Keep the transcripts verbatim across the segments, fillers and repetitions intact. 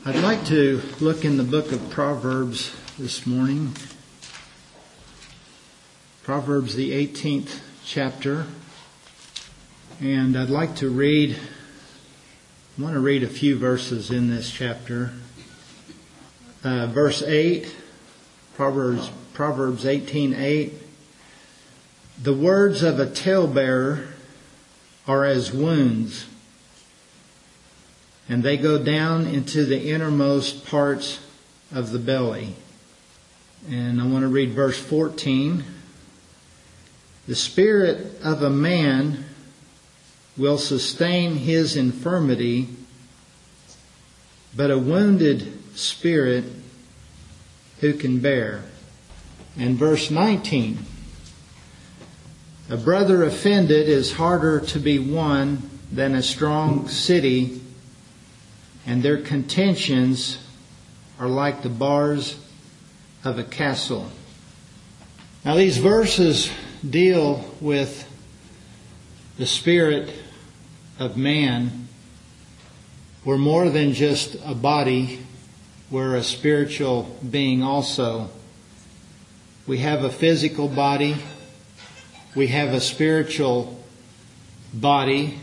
I'd like to look in the book of Proverbs this morning. Proverbs, the eighteenth chapter. And I'd like to read, I want to read a few verses in this chapter. Uh, verse eight, Proverbs, Proverbs eighteen eight. The words of a talebearer are as wounds, and they go down into the innermost parts of the belly. And I want to read verse fourteen. The spirit of a man will sustain his infirmity, but a wounded spirit who can bear? And verse nineteen. A brother offended is harder to be won than a strong city, and their contentions are like the bars of a castle. Now these verses deal with the spirit of man. We're more than just a body. We're a spiritual being also. We have a physical body. We have a spiritual body.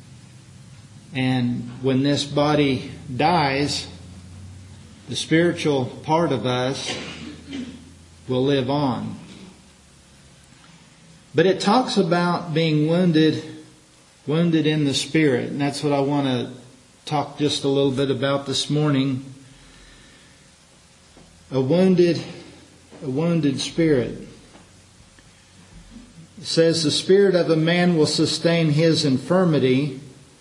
And when this body dies, the spiritual part of us will live on. But it talks about being wounded, wounded in the spirit. And that's what I want to talk just a little bit about this morning. A wounded, a wounded spirit. It says the spirit of a man will sustain his infirmity.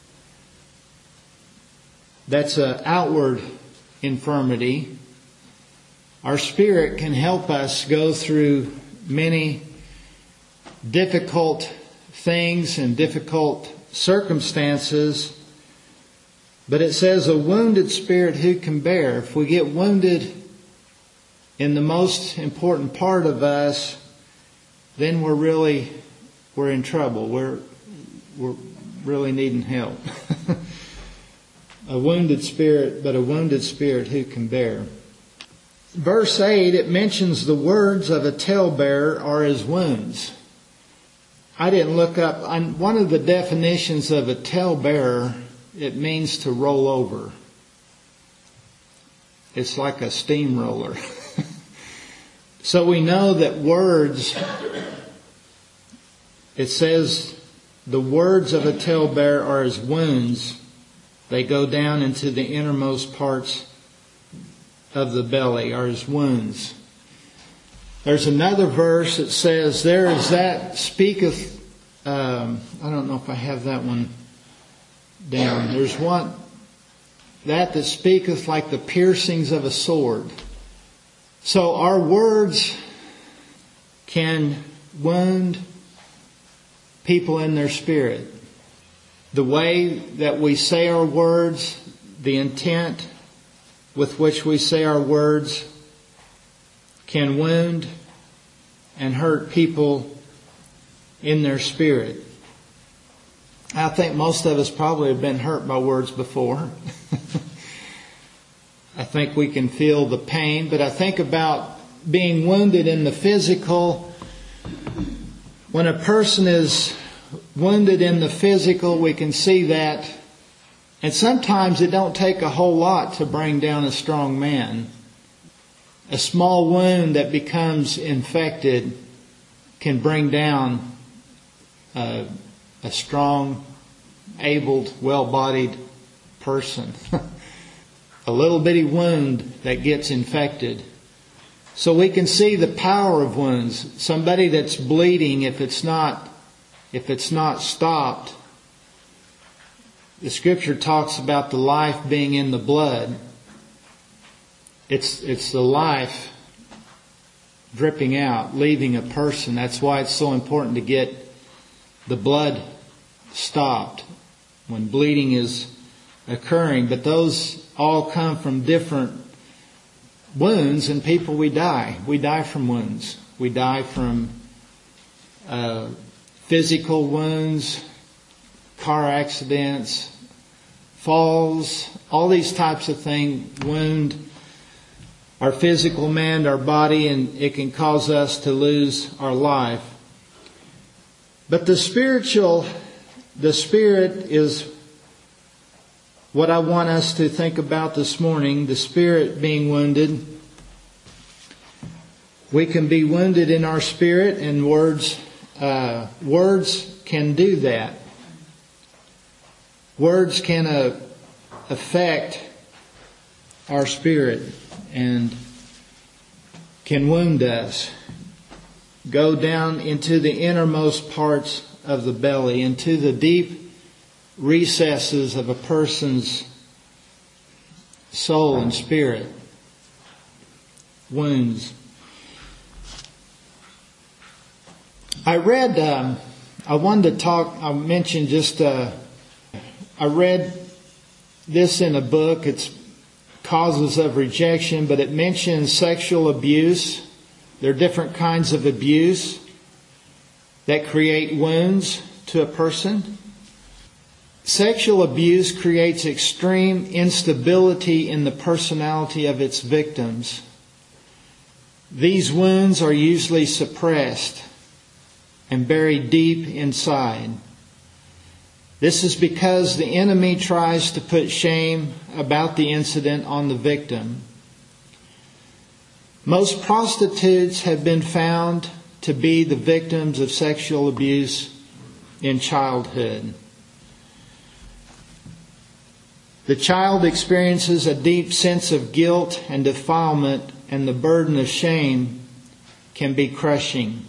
That's an outward infirmity. Our spirit can help us go through many difficult things and difficult circumstances. But it says a wounded spirit who can bear. If we get wounded in the most important part of us, then we're really, we're in trouble. We're, we're really needing help. A wounded spirit, but a wounded spirit who can bear. Verse eight, it mentions the words of a talebearer are as wounds. I didn't look up, on one of the definitions of a talebearer, it means to roll over. It's like a steamroller. So we know that words, it says the words of a talebearer are as wounds. They go down into the innermost parts of the belly, are as wounds. There's another verse that says, there is that speaketh, um, I don't know if I have that one down. There's one, that that speaketh like the piercings of a sword. So our words can wound people in their spirit. The way that we say our words, the intent with which we say our words can wound and hurt people in their spirit. I think most of us probably have been hurt by words before. I think we can feel the pain, but I think about being wounded in the physical. When a person is wounded in the physical, we can see that. And sometimes it don't take a whole lot to bring down a strong man. A small wound that becomes infected can bring down a, a strong, abled, well-bodied person. A little bitty wound that gets infected. So we can see the power of wounds. Somebody that's bleeding, if it's not, if it's not stopped, the scripture talks about the life being in the blood. It's, it's the life dripping out, leaving a person. That's why it's so important to get the blood stopped when bleeding is occurring. But those all come from different wounds, and people, we die. We die from wounds. We die from uh, physical wounds, car accidents, falls, all these types of things wound our physical man, our body, and it can cause us to lose our life. But the spiritual, the spirit is what I want us to think about this morning, the spirit being wounded. We can be wounded in our spirit, and words, uh, words can do that. Words can uh, affect our spirit and can wound us. Go down into the innermost parts of the belly, into the deep recesses of a person's soul and spirit. Wounds. I read, um, I wanted to talk, I mentioned just, uh, I read this in a book. It's Causes of Rejection, but it mentions sexual abuse. There are different kinds of abuse that create wounds to a person. Sexual abuse creates extreme instability in the personality of its victims. These wounds are usually suppressed and buried deep inside. This is because the enemy tries to put shame about the incident on the victim. Most prostitutes have been found to be the victims of sexual abuse in childhood. The child experiences a deep sense of guilt and defilement, and the burden of shame can be crushing.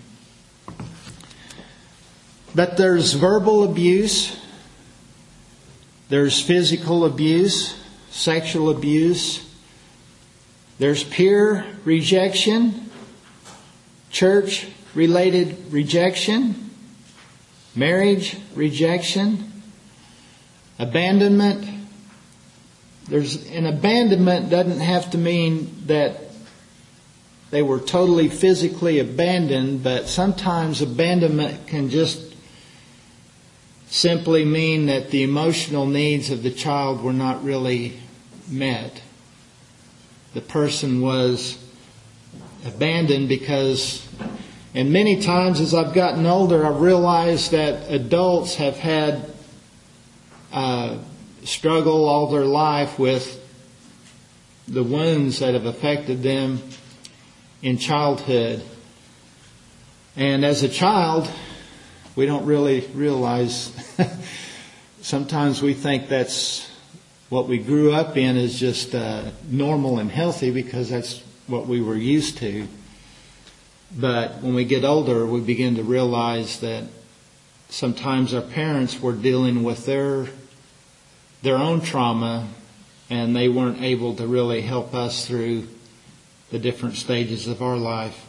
But there's verbal abuse, there's physical abuse, sexual abuse, there's peer rejection, church-related rejection, marriage rejection, abandonment. There's an abandonment doesn't have to mean that they were totally physically abandoned, but sometimes abandonment can just simply mean that the emotional needs of the child were not really met. The person was abandoned because, and many times as I've gotten older, I've realized that adults have had uh, struggle all their life with the wounds that have affected them in childhood. And as a child, we don't really realize, sometimes we think that's what we grew up in is just uh, normal and healthy because that's what we were used to. But when we get older, we begin to realize that sometimes our parents were dealing with their their own trauma, and they weren't able to really help us through the different stages of our life.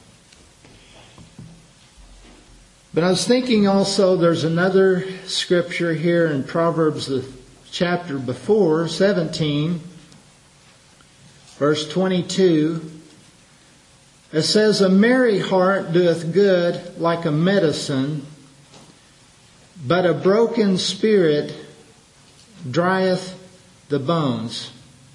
But I was thinking also there's another scripture here in Proverbs, the chapter before, seventeen, verse twenty-two. It says, "A merry heart doeth good like a medicine, but a broken spirit drieth the bones."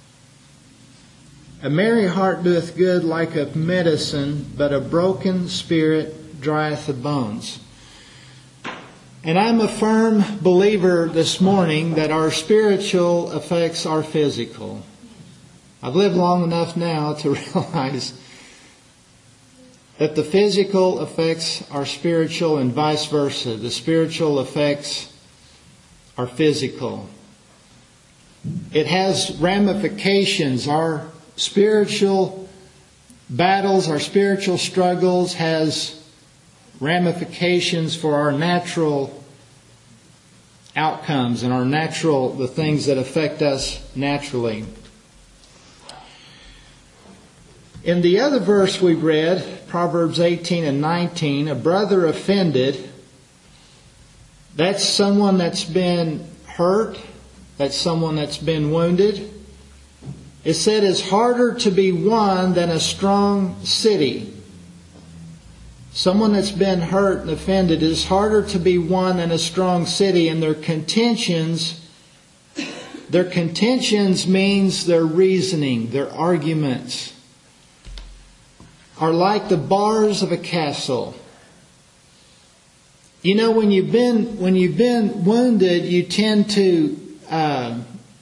A merry heart doeth good like a medicine, but a broken spirit drieth the bones. And I'm a firm believer this morning that our spiritual affects our physical. I've lived long enough now to realize that the physical affects our spiritual and vice versa. The spiritual affects our physical. It has ramifications. Our spiritual battles, our spiritual struggles has ramifications for our natural outcomes and our natural, the things that affect us naturally. In the other verse we read, Proverbs eighteen and nineteen, a brother offended, that's someone that's been hurt, that's someone that's been wounded. It said it's harder to be won than a strong city. Someone that's been hurt and offended is harder to be won than a strong city, and their contentions Their contentions means their reasoning, their arguments are like the bars of a castle. You know, when you've been when you've been wounded, you tend to uh,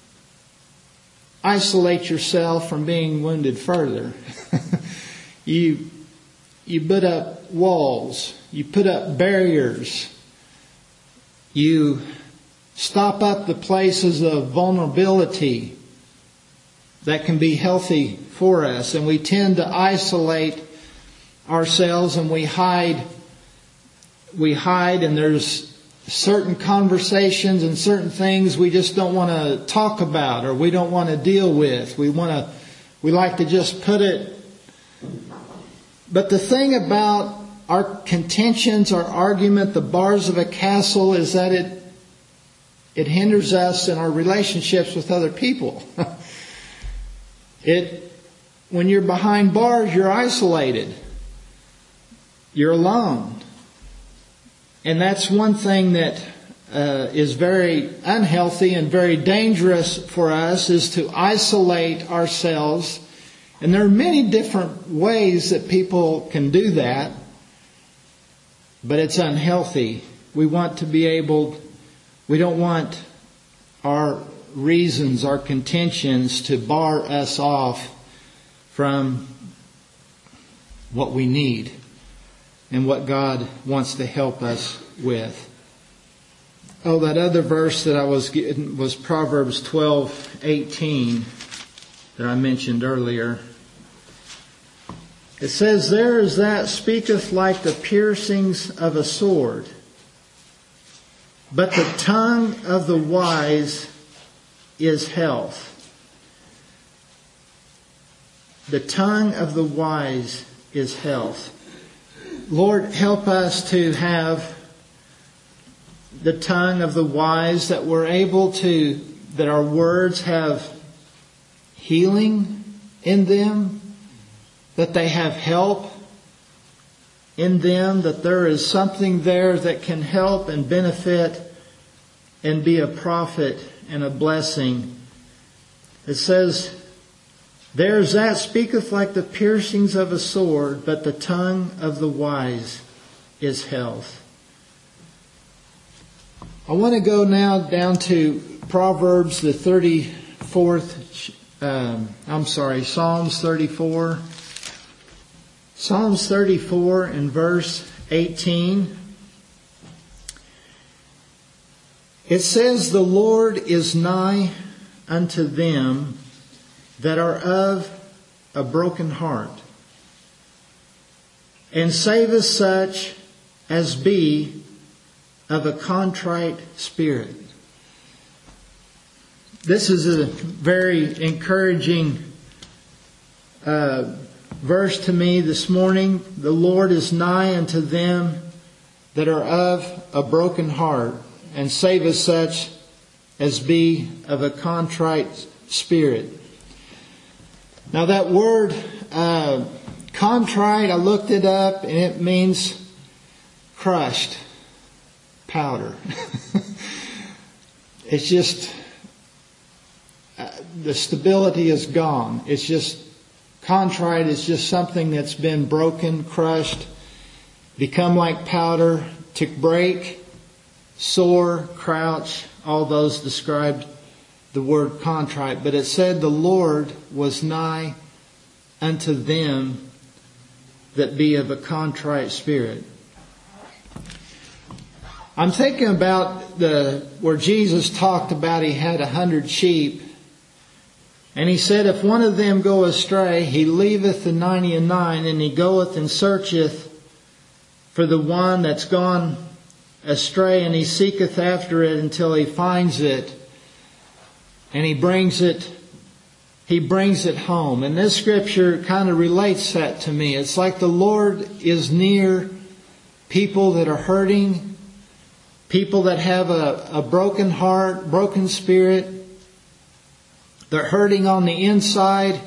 isolate yourself from being wounded further. you you put up walls, you put up barriers, you stop up the places of vulnerability that can be healthy for us, and we tend to isolate ourselves, and we hide. We hide, and there's certain conversations and certain things we just don't want to talk about, or we don't want to deal with. We want to, we like to just put it. But the thing about our contentions, our argument, the bars of a castle, is that it it hinders us in our relationships with other people. It, when you're behind bars, you're isolated. You're alone. And that's one thing that uh, is very unhealthy and very dangerous for us, is to isolate ourselves. And there are many different ways that people can do that, but it's unhealthy. We want to be able, we don't want our reasons, our contentions to bar us off from what we need and what God wants to help us with. Oh, that other verse that I was getting was Proverbs twelve eighteen that I mentioned earlier. It says, "There is that speaketh like the piercings of a sword, but the tongue of the wise is health." The tongue of the wise is health. Lord, help us to have the tongue of the wise, that we're able to, that our words have healing in them, that they have help in them, that there is something there that can help and benefit and be a profit and a blessing. It says, "There's that speaketh like the piercings of a sword, but the tongue of the wise is health." I want to go now down to Proverbs, the thirty-fourth, um, I'm sorry, Psalms thirty-four. Psalms thirty-four and verse eighteen. It says, "The Lord is nigh unto them that are of a broken heart, and saveth such as be of a contrite spirit." This is a very encouraging uh, verse to me this morning. The Lord is nigh unto them that are of a broken heart, and saveth such as be of a contrite spirit. Now that word uh, contrite, I looked it up, and it means crushed powder. It's just, uh, the stability is gone. It's just, contrite is just something that's been broken, crushed, become like powder, to break, sore, crouch, all those described the word contrite. But it said the Lord was nigh unto them that be of a contrite spirit. I'm thinking about the where Jesus talked about he had a hundred sheep, and he said, if one of them go astray, he leaveth the ninety and nine, and he goeth and searcheth for the one that's gone astray, and he seeketh after it until he finds it, and he brings it he brings it home. And this scripture kind of relates that to me. It's like the Lord is near people that are hurting, people that have a, a broken heart, broken spirit. They're hurting on the inside.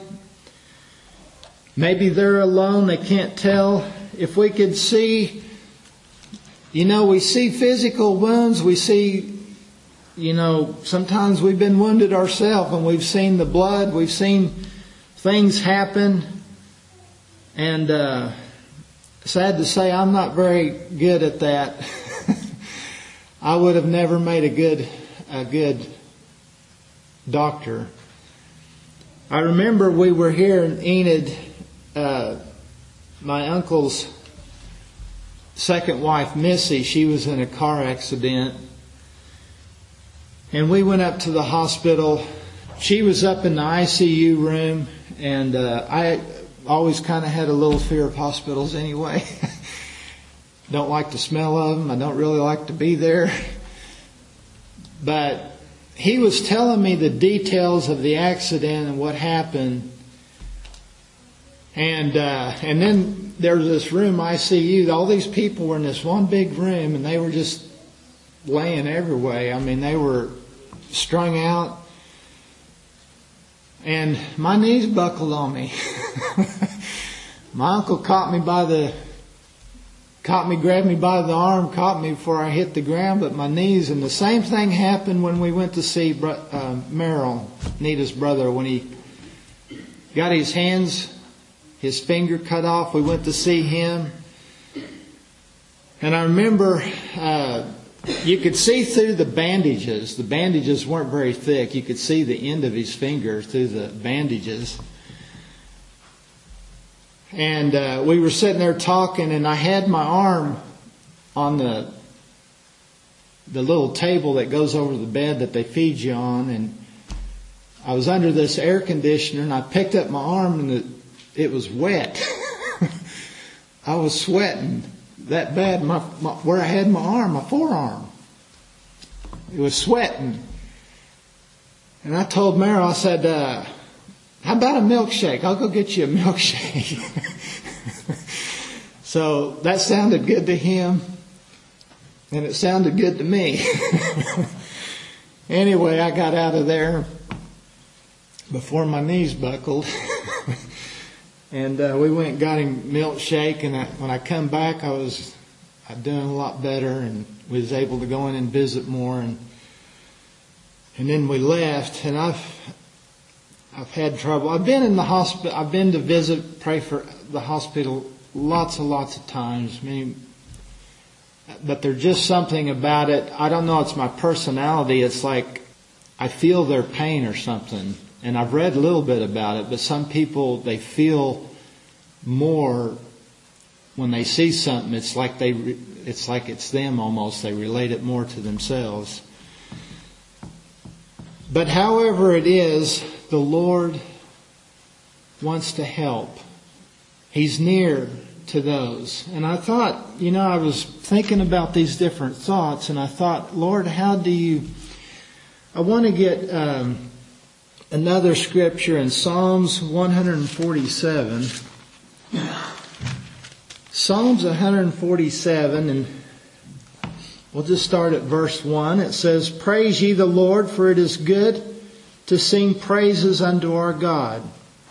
Maybe they're alone. They can't tell. If we could see, you know, we see physical wounds. We see you know, sometimes we've been wounded ourselves and we've seen the blood, we've seen things happen. And uh, sad to say, I'm not very good at that. I would have never made a good, a good doctor. I remember we were here in Enid, uh, my uncle's second wife, Missy, she was in a car accident. And we went up to the hospital. She was up in the I C U room, and uh, I always kind of had a little fear of hospitals anyway. Don't like the smell of them. I don't really like to be there. But he was telling me the details of the accident and what happened. And uh, and then there was this room, I C U. All these people were in this one big room, and they were just laying everywhere. I mean, they were strung out. And my knees buckled on me. My uncle caught me by the, caught me, grabbed me by the arm, caught me before I hit the ground, but my knees. And the same thing happened when we went to see uh, Merrill, Nita's brother, when he got his hands, his finger cut off. We went to see him. And I remember, uh, you could see through the bandages. The bandages weren't very thick. You could see the end of his finger through the bandages. And uh, we were sitting there talking, and I had my arm on the the little table that goes over the bed that they feed you on, and I was under this air conditioner, and I picked up my arm, and it, it was wet. I was sweating that bad. My, my where I had my arm, my forearm, it was sweating. And I told Meryl, I said, uh, how about a milkshake? I'll go get you a milkshake. So that sounded good to him, and it sounded good to me. Anyway, I got out of there before my knees buckled. And uh, we went and got him milkshake, and I, when I come back, I was I doing a lot better, and was able to go in and visit more, and and then we left. And I've I've had trouble. I've been in the hospital. I've been to visit, pray for the hospital lots and lots of times. I mean, but there's just something about it. I don't know. It's my personality. It's like I feel their pain or something. And I've read a little bit about it, but some people, they feel more when they see something. It's like they, it's like it's them almost. They relate it more to themselves. But however it is, the Lord wants to help. He's near to those. And I thought, you know, I was thinking about these different thoughts, and I thought, Lord, how do you, I want to get um, another scripture in Psalms one forty-seven. Psalms one forty-seven, and we'll just start at verse one. It says, praise ye the Lord, for it is good to sing praises unto our God.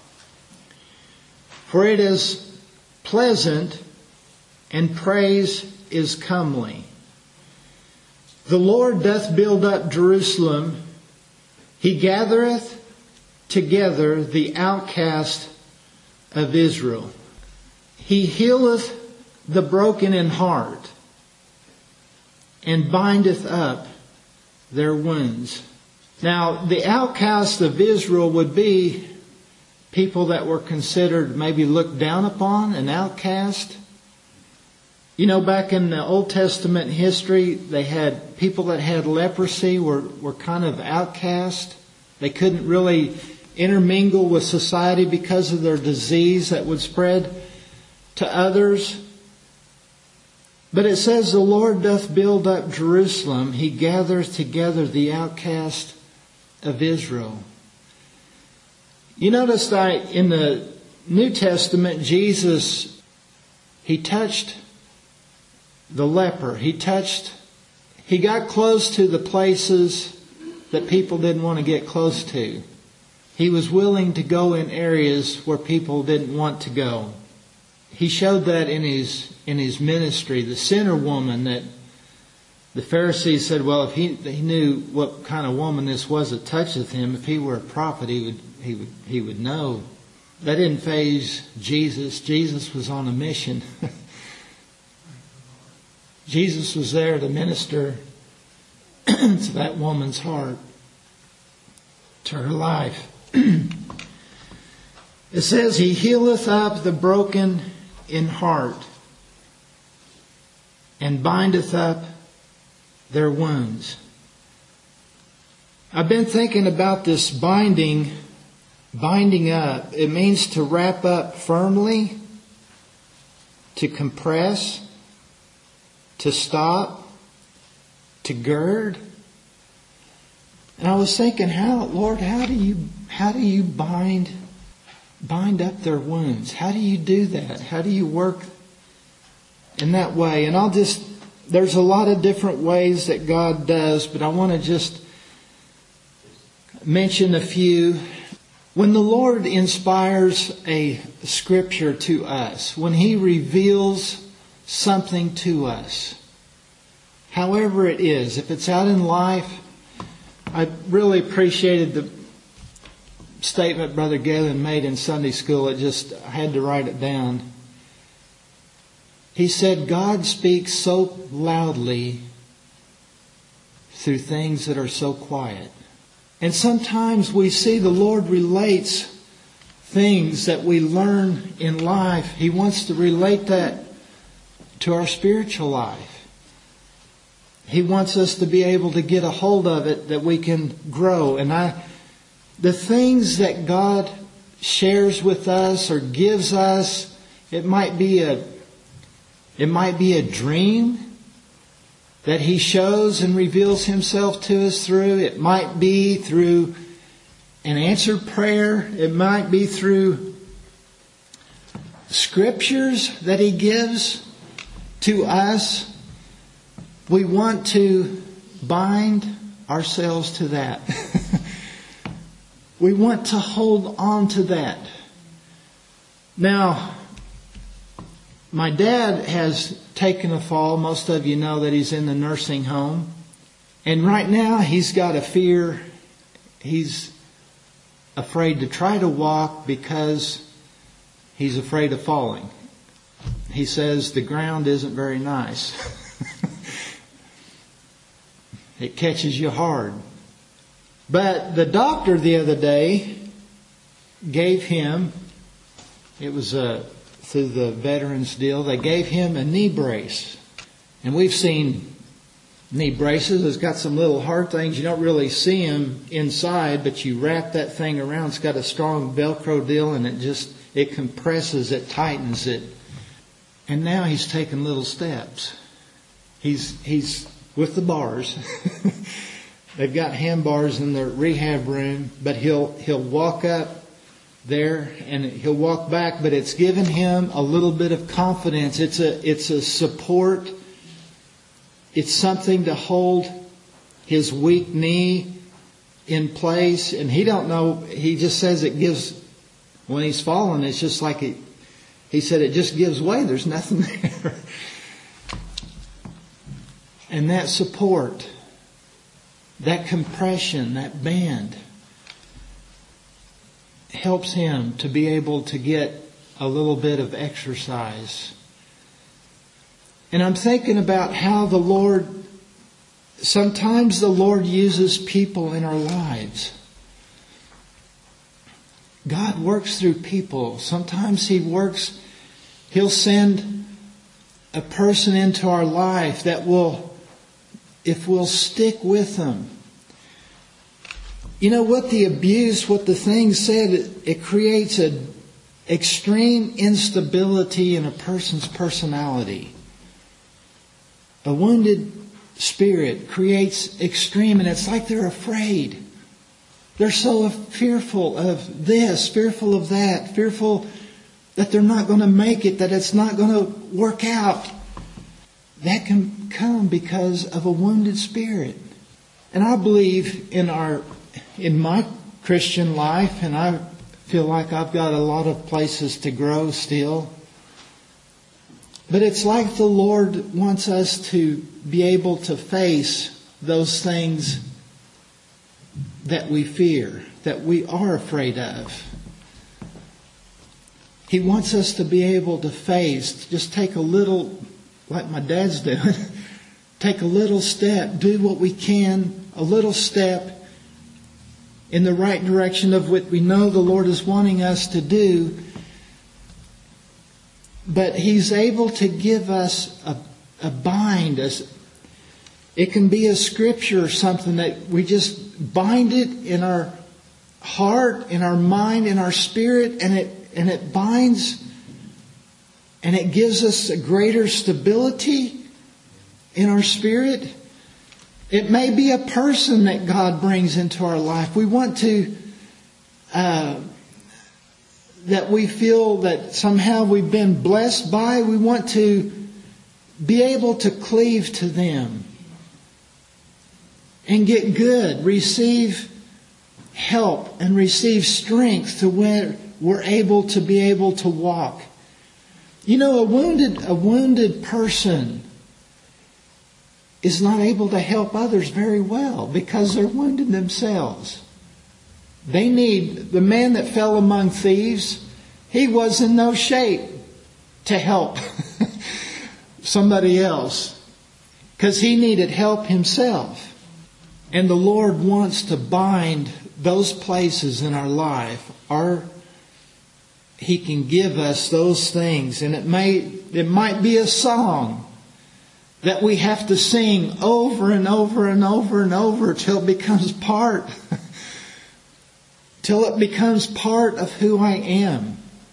For it is pleasant, and praise is comely. The Lord doth build up Jerusalem. He gathereth together the outcast of Israel. He healeth the broken in heart, and bindeth up their wounds. Now, the outcast of Israel would be people that were considered maybe looked down upon, an outcast. You know, back in the Old Testament history, they had people that had leprosy were, were kind of outcast. They couldn't really intermingle with society because of their disease that would spread to others. But it says, the Lord doth build up Jerusalem. He gathereth together the outcast of Israel. You notice that in the New Testament, Jesus, He touched the leper. He touched, He got close to the places that people didn't want to get close to. He was willing to go in areas where people didn't want to go. He showed that in his in his ministry. The sinner woman that The Pharisees said, well, if he, he knew what kind of woman this was that toucheth him, if he were a prophet, he would, he would, he would know. That didn't faze Jesus. Jesus was on a mission. Jesus was there to minister to that woman's heart, to her life. It says, He healeth up the broken in heart, and bindeth up their wounds. I've been thinking about this binding, binding up. It means to wrap up firmly, to compress, to stop, to gird. And I was thinking, how, Lord, how do you, how do you bind, bind up their wounds? How do you do that? How do you work in that way? And I'll just, there's a lot of different ways that God does, but I want to just mention a few. When the Lord inspires a scripture to us, when He reveals something to us, however it is, if it's out in life, I really appreciated the statement Brother Galen made in Sunday school. It just, I had to write it down. He said, God speaks so loudly through things that are so quiet. And sometimes we see the Lord relates things that we learn in life. He wants to relate that to our spiritual life. He wants us to be able to get a hold of it, that we can grow. And I, the things that God shares with us or gives us, it might be a, it might be a dream that He shows and reveals Himself to us through. It might be through an answered prayer. It might be through scriptures that He gives to us. We want to bind ourselves to that. We want to hold on to that. Now, my dad has taken a fall. Most of you know that he's in the nursing home. And right now he's got a fear. He's afraid to try to walk because he's afraid of falling. He says the ground isn't very nice. It catches you hard. But the doctor the other day gave him, it was a, through the veterans deal, they gave him a knee brace. And we've seen knee braces. It's got some little hard things. You don't really see them inside, but you wrap that thing around. It's got a strong Velcro deal, and it just, it compresses it, tightens it. And now he's taking little steps. He's, he's with the bars. They've got handbars in the rehab room, but he'll, he'll walk up there and he'll walk back, but it's given him a little bit of confidence. It's a, it's a support. It's something to hold his weak knee in place. And he don't know, he just says it gives, when he's fallen, it's just like it, he said it just gives way. There's nothing there. And that support, that compression, that band helps him to be able to get a little bit of exercise. And I'm thinking about how the Lord, sometimes the Lord uses people in our lives. God works through people. Sometimes He works, He'll send a person into our life that will, if we'll stick with them. You know what the abuse, what the thing said, it, it creates an extreme instability in a person's personality. A wounded spirit creates extreme, and it's like they're afraid. They're so fearful of this, fearful of that, fearful that they're not going to make it, that it's not going to work out. That can come because of a wounded spirit. And I believe in our, in my Christian life, and I feel like I've got a lot of places to grow still. But it's like the Lord wants us to be able to face those things that we fear, that we are afraid of. He wants us to be able to face, just take a little, like my dad's doing, take a little step, do what we can, a little step in the right direction of what we know the Lord is wanting us to do. But He's able to give us a, a bind. As it can be a scripture or something that we just bind it in our heart, in our mind, in our spirit, and it and it binds and it gives us a greater stability in our spirit. It may be a person that God brings into our life. We want to, uh, that we feel that somehow we've been blessed by. We want to be able to cleave to them and get good, receive help and receive strength to where we're able to be able to walk. You know, a wounded, a wounded person is not able to help others very well because they're wounded themselves. They need, the man that fell among thieves, he was in no shape to help somebody else because he needed help himself. And the Lord wants to bind those places in our life. Our, He can give us those things. And it may, it might be a song that we have to sing over and over and over and over till it becomes part, till it becomes part of who I am.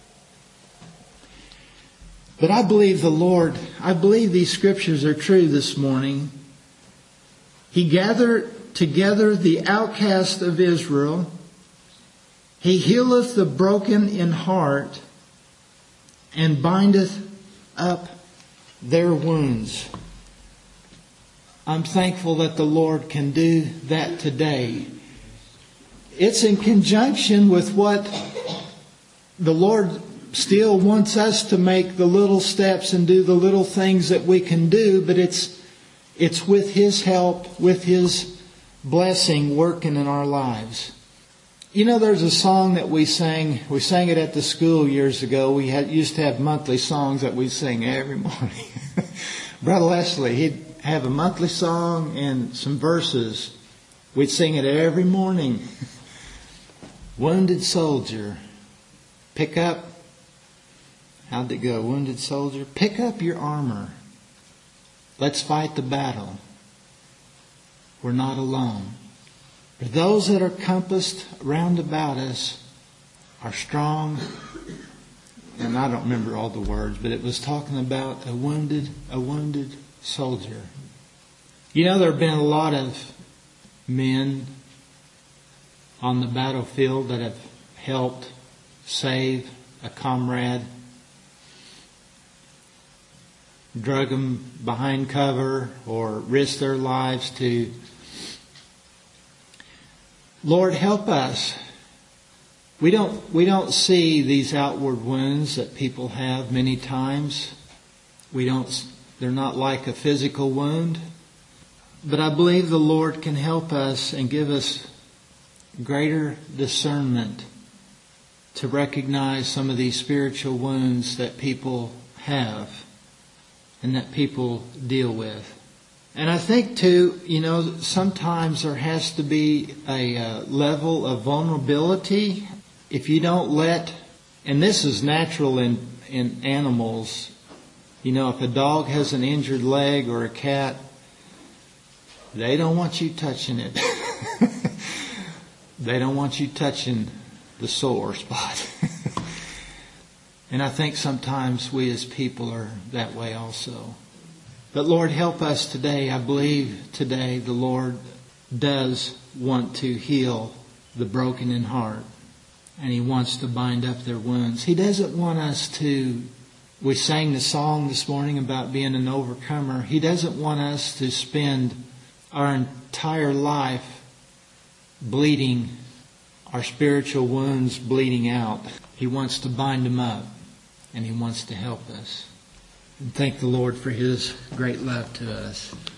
But I believe the Lord, I believe these scriptures are true this morning. He gathered together the outcast of Israel. He healeth the broken in heart and bindeth up their wounds. I'm thankful that the Lord can do that today. It's in conjunction with what the Lord still wants us to make the little steps and do the little things that we can do, but it's it's with His help, with His blessing working in our lives. You know, there's a song that we sang. We sang it at the school years ago. We had used to have monthly songs that we sing every morning. Brother Leslie, he'd have a monthly song and some verses. We'd sing it every morning. Wounded soldier, pick up. How'd it go? Wounded soldier, pick up your armor. Let's fight the battle. We're not alone. For those that are compassed round about us are strong. And I don't remember all the words, but it was talking about a wounded, a wounded soldier. You know, there have been a lot of men on the battlefield that have helped save a comrade, drug them behind cover, or risked their lives to. Lord, help us. We don't we don't see these outward wounds that people have many times. We don't. They're not like a physical wound. But I believe the Lord can help us and give us greater discernment to recognize some of these spiritual wounds that people have and that people deal with. And I think too, you know, sometimes there has to be a uh, level of vulnerability. If you don't let, and this is natural in, in animals, you know, if a dog has an injured leg or a cat, they don't want you touching it. They don't want you touching the sore spot. And I think sometimes we as people are that way also. But Lord, help us today. I believe today the Lord does want to heal the broken in heart. And He wants to bind up their wounds. He doesn't want us to, we sang the song this morning about being an overcomer. He doesn't want us to spend our entire life bleeding, our spiritual wounds bleeding out. He wants to bind them up, and He wants to help us. And thank the Lord for His great love to us.